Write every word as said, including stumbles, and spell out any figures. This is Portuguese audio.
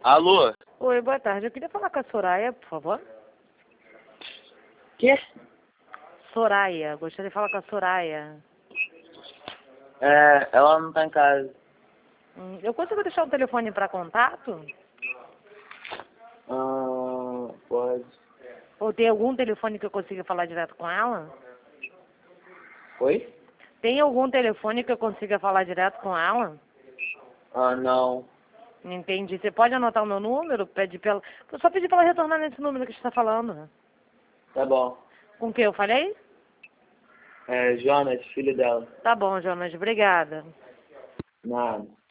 Alô? Oi, boa tarde. Eu queria falar com a Soraya, por favor. Quê? Soraya, gostaria de falar com a Soraya. É, ela não tá em casa. Hum, eu consigo deixar o telefone para contato? Ah, pode. Ou tem algum telefone que eu consiga falar direto com ela? Oi? Tem algum telefone que eu consiga falar direto com ela? Ah, não. Entendi. Você pode anotar o meu número? Pede pra ela... Eu só pedi para ela retornar nesse número que a gente está falando. Tá bom. Com quem eu falei? É, Jonas, filho dela. Tá bom, Jonas. Obrigada. Nada.